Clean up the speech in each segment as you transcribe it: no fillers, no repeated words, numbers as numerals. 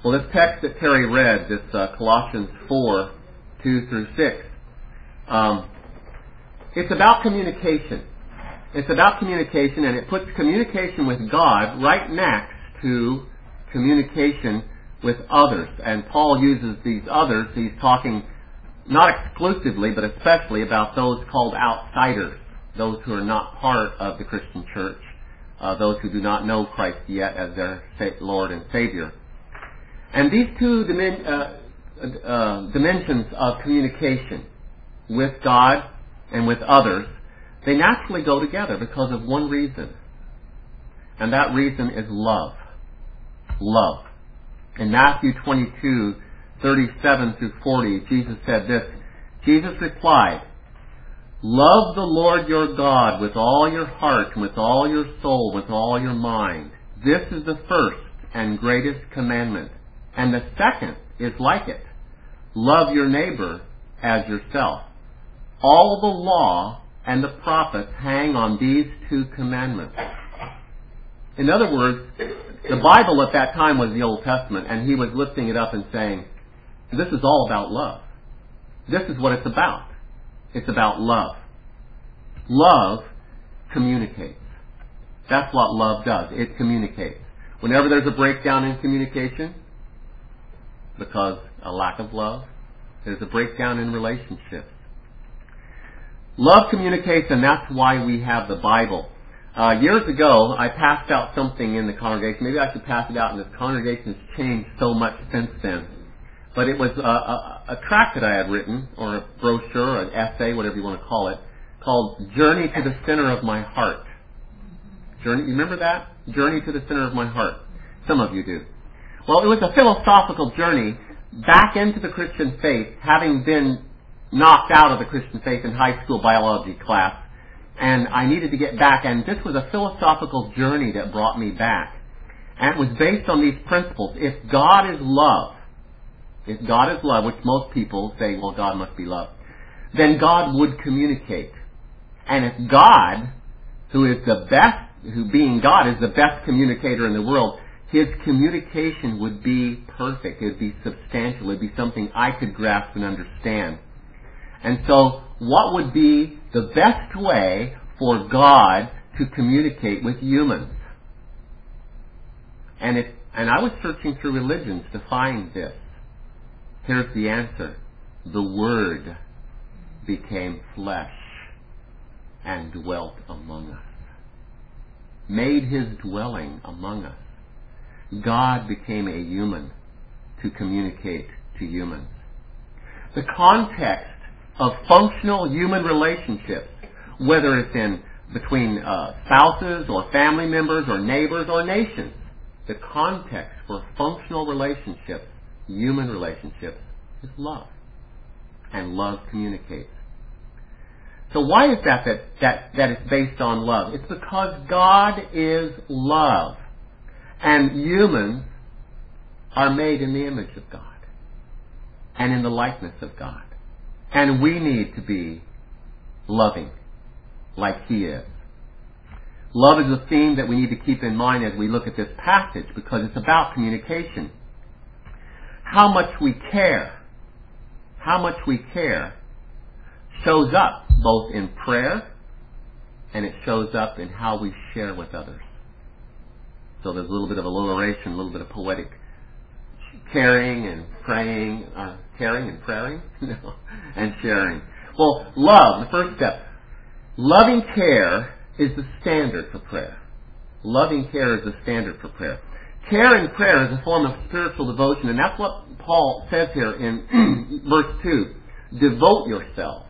Well, this text that Terry read, this Colossians 4, 2 through 6, it's about communication. It's about communication, and it puts communication with God right next to communication with others. And Paul uses these others. He's talking not exclusively, but especially about those called outsiders, those who are not part of the Christian church, those who do not know Christ yet as their Lord and Savior. And these two dimensions of communication with God and with others, they naturally go together because of one reason. And that reason is love. Love. In Matthew 22, 37 through 40, Jesus said this. Jesus replied, "Love the Lord your God with all your heart, and with all your soul, with all your mind. This is the first and greatest commandment. And the second is like it. Love your neighbor as yourself. All the law and the prophets hang on these two commandments." In other words, the Bible at that time was the Old Testament, and he was lifting it up and saying, this is all about love. This is what it's about. It's about love. Love communicates. That's what love does. It communicates. Whenever there's a breakdown in communication, because a lack of love, there's a breakdown in relationships. Love communicates, and that's why we have the Bible. Years ago, I passed out something in the congregation. Maybe I should pass it out, and this congregation has changed so much since then. But it was a tract that I had written, or a brochure, or an essay, whatever you want to call it, called Journey to the Center of My Heart. You remember that? Journey to the Center of My Heart. Some of you do. Well, it was a philosophical journey back into the Christian faith, having been knocked out of the Christian faith in high school biology class. And I needed to get back, and this was a philosophical journey that brought me back. And it was based on these principles. If God is love, which most people say, well, God must be love, then God would communicate. And if God, who being God, is the best communicator in the world, His communication would be perfect. It would be substantial. It would be something I could grasp and understand. And so, what would be the best way for God to communicate with humans? And I was searching through religions to find this. Here's the answer. The Word became flesh and dwelt among us. Made His dwelling among us. God became a human to communicate to humans. The context of functional human relationships, whether it's between spouses or family members or neighbors or nations, the context for functional relationships, human relationships, is love. And love communicates. So why is that it's based on love? It's because God is love. And humans are made in the image of God and in the likeness of God. And we need to be loving like He is. Love is a theme that we need to keep in mind as we look at this passage, because it's about communication. How much we care shows up both in prayer, and it shows up in how we share with others. So there's a little bit of alliteration, a little bit of poetic caring and praying, caring and praying, and sharing. Well, love, the first step. Loving care is the standard for prayer. Loving care is the standard for prayer. Care and prayer is a form of spiritual devotion, and that's what Paul says here in verse 2. Devote yourselves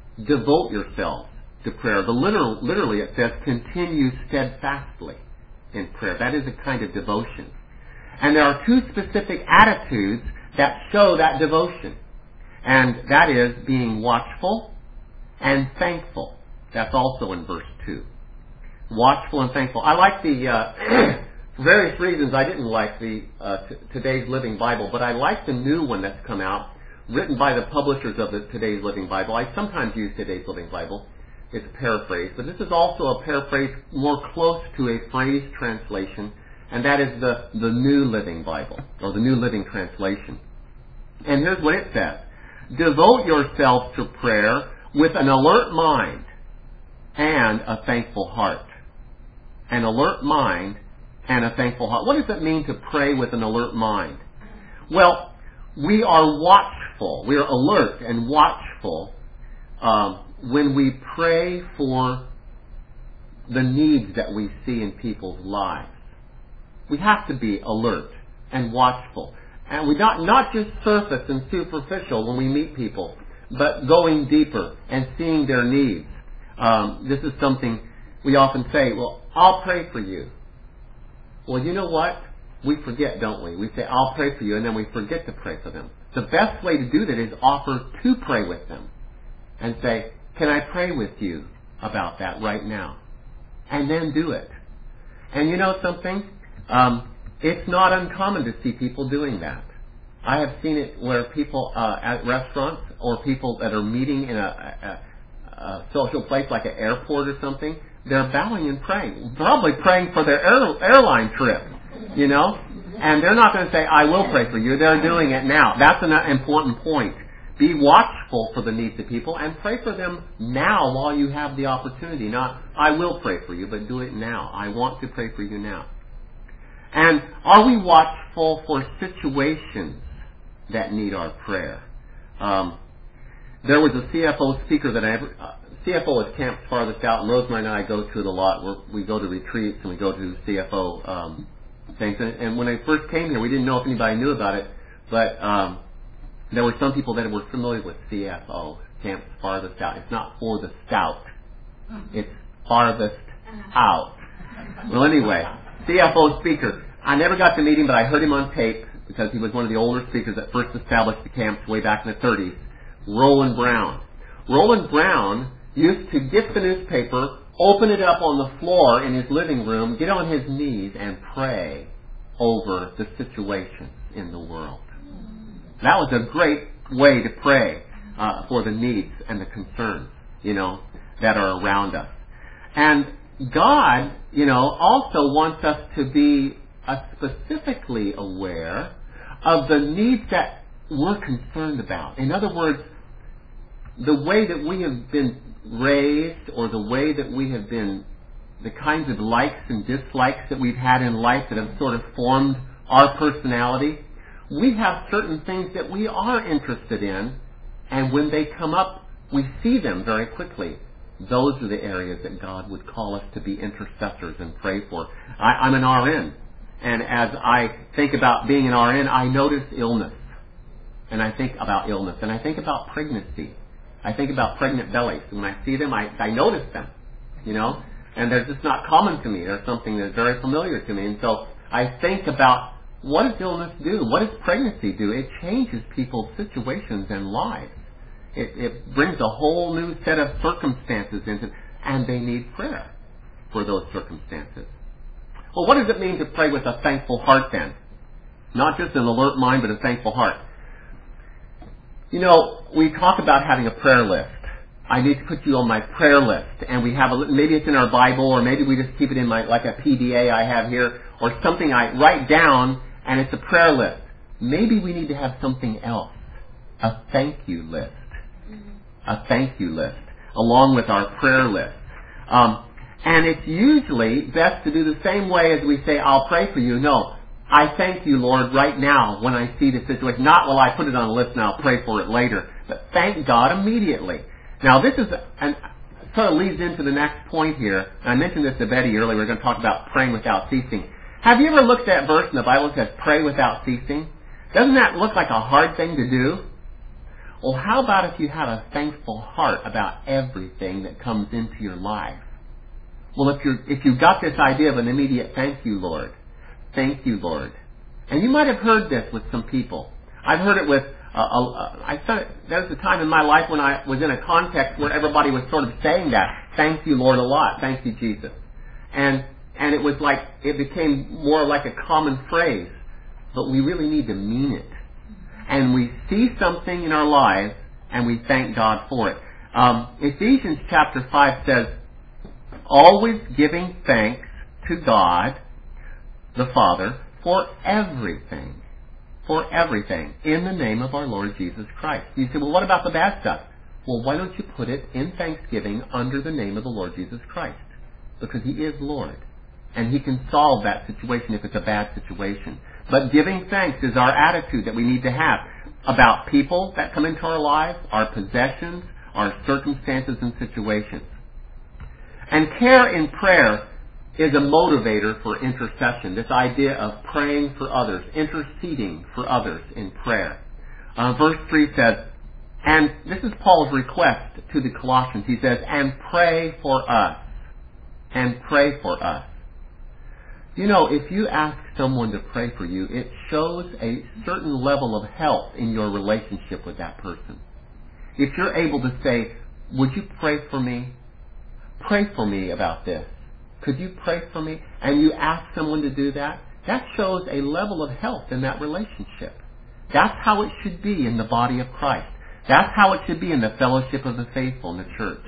to prayer. Literally it says continue steadfastly in prayer. That is a kind of devotion. And there are two specific attitudes that show that devotion. And that is being watchful and thankful. That's also in verse 2. Watchful and thankful. I like for various reasons, I didn't like the Today's Living Bible, but I like the new one that's come out, written by the publishers of the Today's Living Bible. I sometimes use Today's Living Bible. It's paraphrased, but this is also a paraphrase more close to a phrase translation. and that is the New Living Bible, or the New Living Translation. And here's what it says. Devote yourself to prayer with an alert mind and a thankful heart. An alert mind and a thankful heart. What does it mean to pray with an alert mind? Well, we are watchful. We are alert and watchful when we pray for the needs that we see in people's lives. We have to be alert and watchful. And we not just surface and superficial when we meet people, but going deeper and seeing their needs. This is something we often say, well, I'll pray for you. Well, you know what? We forget, don't we? We say, I'll pray for you, and then we forget to pray for them. The best way to do that is offer to pray with them and say, can I pray with you about that right now? And then do it. And you know something? It's not uncommon to see people doing that. I have seen it where people at restaurants or people that are meeting in a social place like an airport or something, they're bowing and praying. Probably praying for their airline trip, you know? And they're not going to say, I will pray for you. They're doing it now. That's an important point. Be watchful for the needs of people and pray for them now while you have the opportunity. Not, I will pray for you, but do it now. I want to pray for you now. And are we watchful for situations that need our prayer? There was a CFO speaker that CFO is Camps Farthest Out, and Rosemary and I go to it a lot. We go to retreats and we go to CFO things. And when I first came here, we didn't know if anybody knew about it, but there were some people that were familiar with CFO, Camps Farthest Out. It's not for the stout. It's farthest out. Well, anyway, CFO speaker. I never got to meet him, but I heard him on tape because he was one of the older speakers that first established the camps way back in the 30s. Roland Brown. Roland Brown used to get the newspaper, open it up on the floor in his living room, get on his knees, and pray over the situations in the world. That was a great way to pray for the needs and the concerns, that are around us. And God, also wants us to be specifically aware of the needs that we're concerned about. In other words, the way that we have been raised, or the way that we have been, the kinds of likes and dislikes that we've had in life that have sort of formed our personality, we have certain things that we are interested in, and when they come up, we see them very quickly. Those are the areas that God would call us to be intercessors and pray for. I'm an RN, and as I think about being an RN, I notice illness, and I think about illness, and I think about pregnancy. I think about pregnant bellies. When I see them, I notice them, and they're just not common to me. They're something that's very familiar to me, and so I think about, what does illness do? What does pregnancy do? It changes people's situations and lives. It brings a whole new set of circumstances into, and they need prayer for those circumstances. Well, what does it mean to pray with a thankful heart then? Not just an alert mind, but a thankful heart. We talk about having a prayer list. I need to put you on my prayer list, and we have maybe it's in our Bible, or maybe we just keep it in like a PDA I have here, or something I write down, and it's a prayer list. Maybe we need to have something else, a thank you list. A thank you list, along with our prayer list. And it's usually best to do the same way as we say, I'll pray for you. No, I thank you, Lord, right now when I see the situation. Not, well, I put it on a list and I'll pray for it later. But thank God immediately. Now, this is, and sort of leads into the next point here. And I mentioned this to Betty earlier. We're going to talk about praying without ceasing. Have you ever looked at that verse in the Bible that says, pray without ceasing? Doesn't that look like a hard thing to do? Well, how about if you have a thankful heart about everything that comes into your life? Well, if you've got this idea of an immediate thank you, Lord. Thank you, Lord. And you might have heard this with some people. I've heard it with, there was a time in my life when I was in a context where everybody was sort of saying that. Thank you, Lord, a lot. Thank you, Jesus. And it was like, it became more like a common phrase. But we really need to mean it. And we see something in our lives, and we thank God for it. Ephesians chapter 5 says, always giving thanks to God the Father for everything. For everything. In the name of our Lord Jesus Christ. You say, well, what about the bad stuff? Well, why don't you put it in thanksgiving under the name of the Lord Jesus Christ? Because He is Lord. And He can solve that situation if it's a bad situation. But giving thanks is our attitude that we need to have about people that come into our lives, our possessions, our circumstances and situations. And care in prayer is a motivator for intercession. This idea of praying for others, interceding for others in prayer. Verse 3 says, and this is Paul's request to the Colossians. He says, and pray for us. And pray for us. You know, if you ask someone to pray for you, it shows a certain level of health in your relationship with that person. If you're able to say, would you pray for me? Pray for me about this. Could you pray for me? And you ask someone to do that, that shows a level of health in that relationship. That's how it should be in the body of Christ. That's how it should be in the fellowship of the faithful in the church.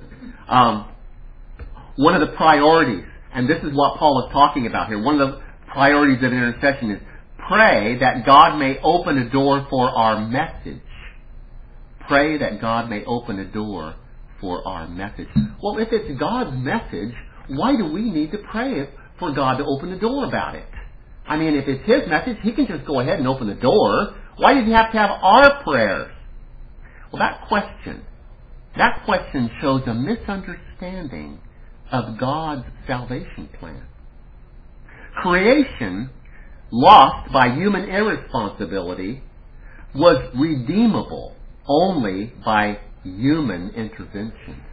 One of the priorities, and this is what Paul is talking about here, one of the priorities of intercession is pray that God may open a door for our message. Pray that God may open a door for our message. Well, if it's God's message, why do we need to pray for God to open the door about it? I mean, if it's His message, He can just go ahead and open the door. Why does He have to have our prayers? Well, that question shows a misunderstanding of God's salvation plan. Creation, lost by human irresponsibility, was redeemable only by human intervention.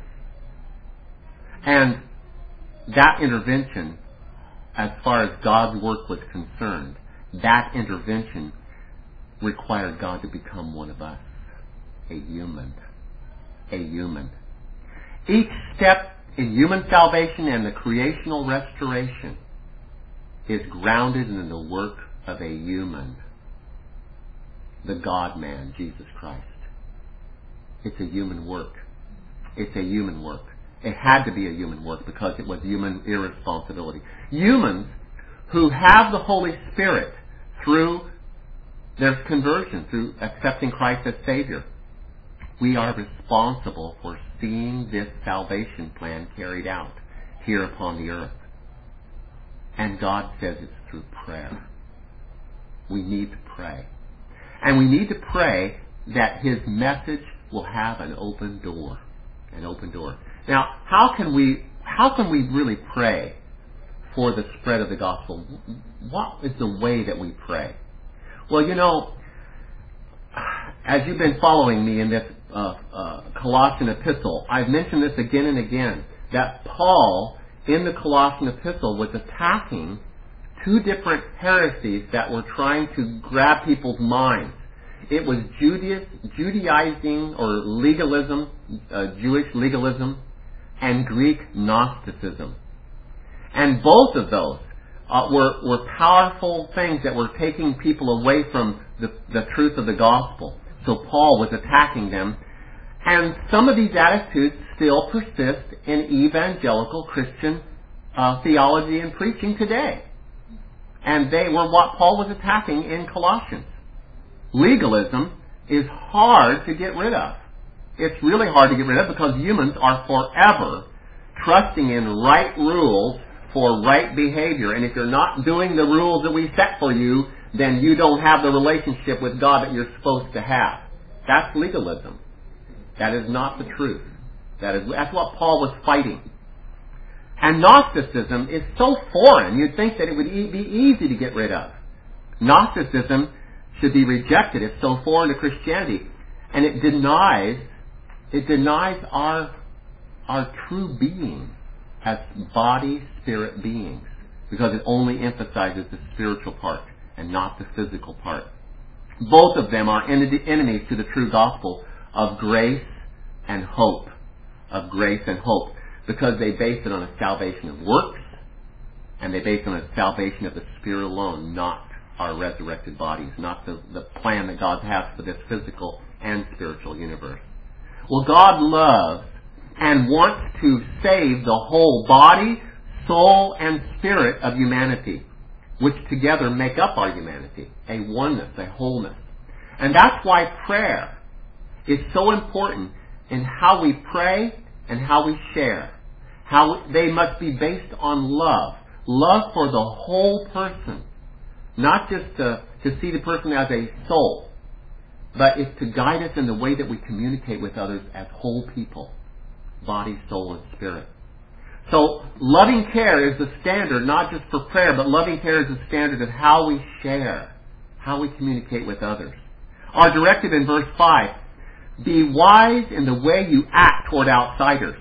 And that intervention, as far as God's work was concerned, that intervention required God to become one of us, a human. A human. Each step in human salvation and the creational restoration is grounded in the work of a human, the God-man, Jesus Christ. It's a human work. It's a human work. It had to be a human work because it was human irresponsibility. Humans who have the Holy Spirit through their conversion, through accepting Christ as Savior, we are responsible for seeing this salvation plan carried out here upon the earth. And God says it's through prayer. We need to pray. And we need to pray that His message will have an open door. An open door. Now, how can we really pray for the spread of the gospel? What is the way that we pray? Well, you know, as you've been following me in this Colossian epistle, I've mentioned this again and again, that Paul, in the Colossian epistle, was attacking two different heresies that were trying to grab people's minds. It was Judaizing or legalism, Jewish legalism, and Greek Gnosticism. And both of those were powerful things that were taking people away from the truth of the gospel. So Paul was attacking them. And some of these attitudes still persist in evangelical Christian theology and preaching today. And they were what Paul was attacking in Colossians. Legalism is hard to get rid of. It's really hard to get rid of because humans are forever trusting in right rules for right behavior. And if you're not doing the rules that we set for you, then you don't have the relationship with God that you're supposed to have. That's legalism. That is not the truth. That's what Paul was fighting. And Gnosticism is so foreign, you'd think that it would be easy to get rid of. Gnosticism should be rejected. It's so foreign to Christianity. And it denies our true being as body, spirit beings. Because it only emphasizes the spiritual part and not the physical part. Both of them are enemies to the true gospel of grace and hope. Of grace and hope. Because they base it on a salvation of works, and they base it on a salvation of the Spirit alone, not our resurrected bodies, not the plan that God has for this physical and spiritual universe. Well, God loves and wants to save the whole body, soul, and spirit of humanity. which together make up our humanity, a oneness, a wholeness. And that's why prayer is so important in how we pray and how we share. How they must be based on love. Love for the whole person. Not just to see the person as a soul, but it's to guide us in the way that we communicate with others as whole people. Body, soul, and spirit. So loving care is the standard, not just for prayer, but loving care is the standard of how we share, how we communicate with others. Our directive in verse 5, be wise in the way you act toward outsiders.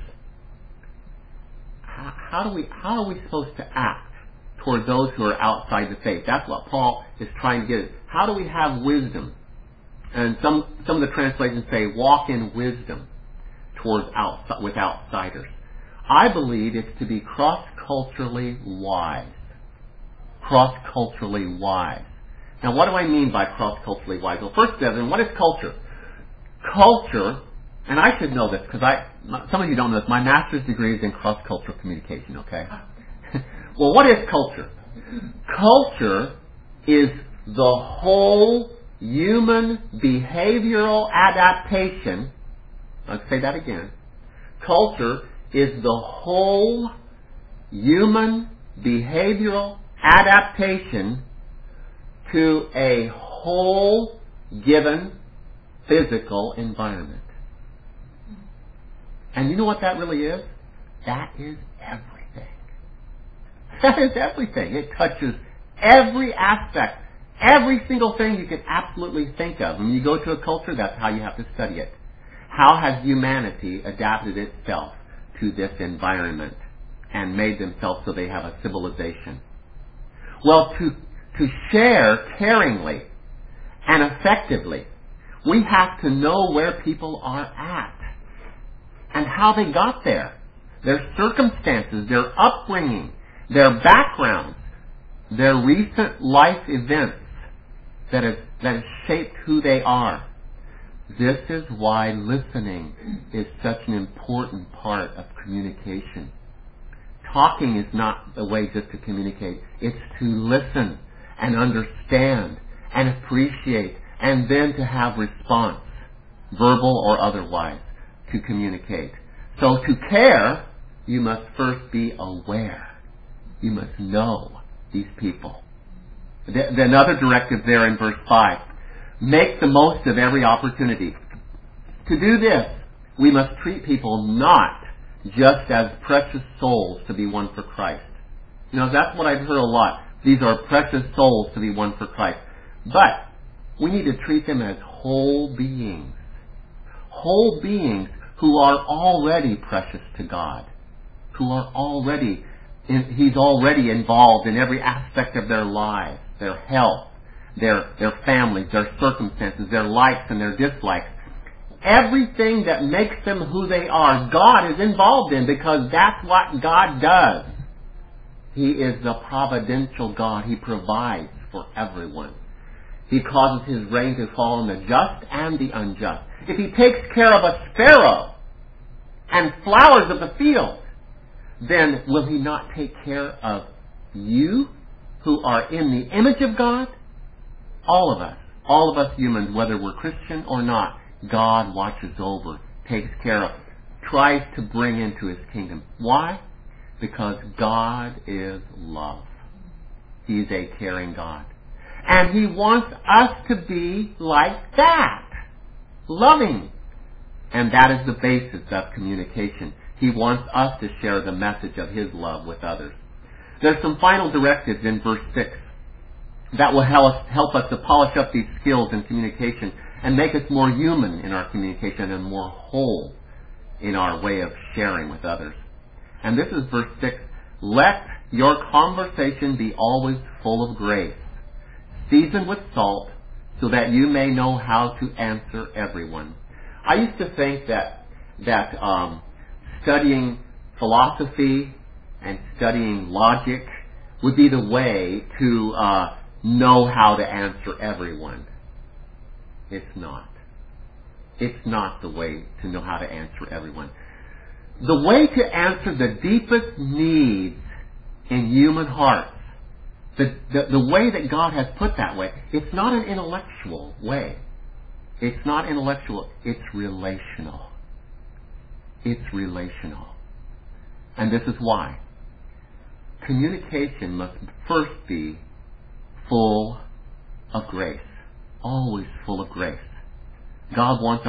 How are we supposed to act toward those who are outside the faith? That's what Paul is trying to get at. How do we have wisdom? And some of the translations say, walk in wisdom with outsiders. I believe it's to be cross-culturally wise. Cross-culturally wise. Now, what do I mean by cross-culturally wise? Well, first, Devin, what is culture? Culture, and I should know this because some of you don't know this, my master's degree is in cross-cultural communication, okay? Well, what is culture? Culture is the whole human behavioral adaptation. I'll say that again. Culture is the whole human behavioral adaptation to a whole given physical environment. And you know what that really is? That is everything. That is everything. It touches every aspect, every single thing you can absolutely think of. When you go to a culture, that's how you have to study it. How has humanity adapted itself to this environment and made themselves so they have a civilization? Well, to share caringly and effectively, we have to know where people are at and how they got there, their circumstances, their upbringing, their backgrounds, their recent life events that have shaped who they are. This is why listening is such an important part of communication. Talking is not the way just to communicate. It's to listen and understand and appreciate and then to have response, verbal or otherwise, to communicate. So to care, you must first be aware. You must know these people. Another directive there in verse 5. Make the most of every opportunity. To do this, we must treat people not just as precious souls to be won for Christ. You know, that's what I've heard a lot. These are precious souls to be won for Christ. But we need to treat them as whole beings. Whole beings who are already precious to God. Who are already, He's already involved in every aspect of their lives, their health, their families, their circumstances, their likes and their dislikes. Everything that makes them who they are, God is involved in because that's what God does. He is the providential God. He provides for everyone. He causes His rain to fall on the just and the unjust. If He takes care of a sparrow and flowers of the field, then will He not take care of you who are in the image of God? All of us humans, whether we're Christian or not, God watches over, takes care of, tries to bring into His kingdom. Why? Because God is love. He's a caring God. And He wants us to be like that. Loving. And that is the basis of communication. He wants us to share the message of His love with others. There's some final directives in verse 6 that will help us to polish up these skills in communication and make us more human in our communication and more whole in our way of sharing with others. And this is verse 6. Let your conversation be always full of grace, seasoned with salt, so that you may know how to answer everyone. I used to think that studying philosophy and studying logic would be the way to know how to answer everyone. It's not. It's not the way to know how to answer everyone. The way to answer the deepest needs in human hearts The way that God has put that way, it's not an intellectual way. It's not intellectual. It's relational. It's relational. And this is why. Communication must first be full of grace. Always full of grace. God wants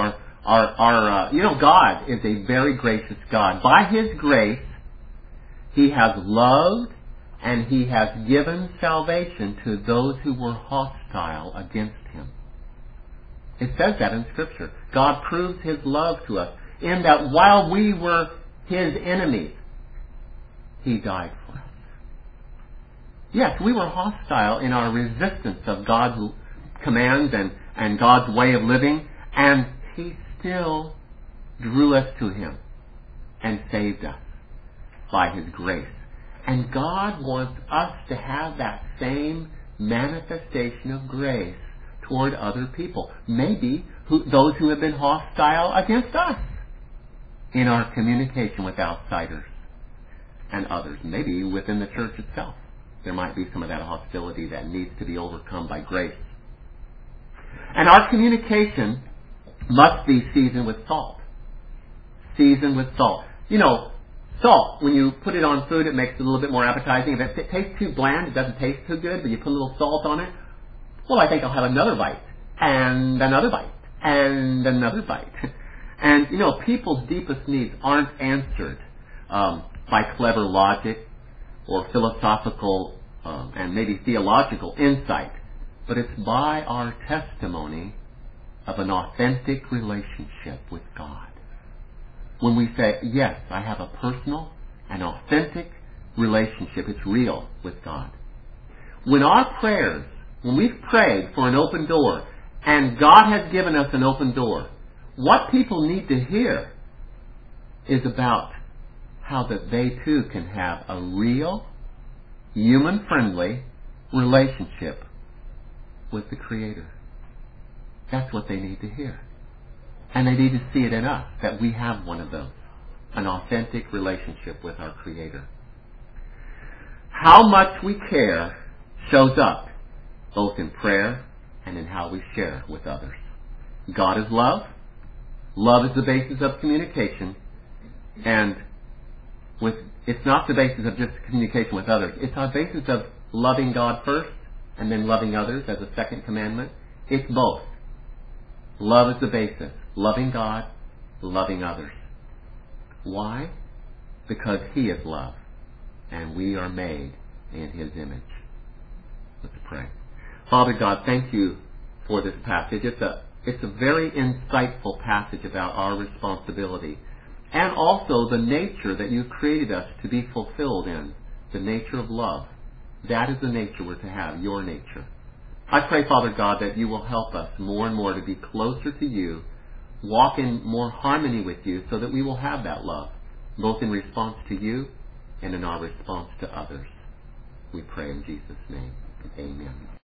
God is a very gracious God. By His grace, He has loved and He has given salvation to those who were hostile against Him. It says that in Scripture. God proves His love to us in that while we were His enemies, He died for us. Yes, we were hostile in our resistance of God's commands and God's way of living, and He still drew us to Him and saved us by His grace. And God wants us to have that same manifestation of grace toward other people. Maybe those who have been hostile against us in our communication with outsiders and others. Maybe within the church itself. There might be some of that hostility that needs to be overcome by grace. And our communication must be seasoned with salt. Seasoned with salt. Salt, when you put it on food, it makes it a little bit more appetizing. If it tastes too bland, it doesn't taste too good, but you put a little salt on it, well, I think I'll have another bite, and another bite, and another bite. And, people's deepest needs aren't answered by clever logic or philosophical and maybe theological insight, but it's by our testimony of an authentic relationship with God. When we say, yes, I have a personal and authentic relationship, it's real with God. When we've prayed for an open door, and God has given us an open door, what people need to hear is about how that they too can have a real, human-friendly relationship with the Creator. That's what they need to hear. And they need to see it in us, that we have one of those, an authentic relationship with our Creator. How much we care shows up both in prayer and in how we share with others. God is love. Love is the basis of communication. And it's not the basis of just communication with others. It's our basis of loving God first and then loving others as a second commandment. It's both. Love is the basis. Loving God, loving others. Why? Because He is love, and we are made in His image. Let's pray. Father God, thank You for this passage. It's a very insightful passage about our responsibility, and also the nature that You've created us to be fulfilled in, the nature of love. That is the nature we're to have, Your nature. I pray, Father God, that You will help us more and more to be closer to You, walk in more harmony with You, so that we will have that love, both in response to You and in our response to others. We pray in Jesus' name. Amen.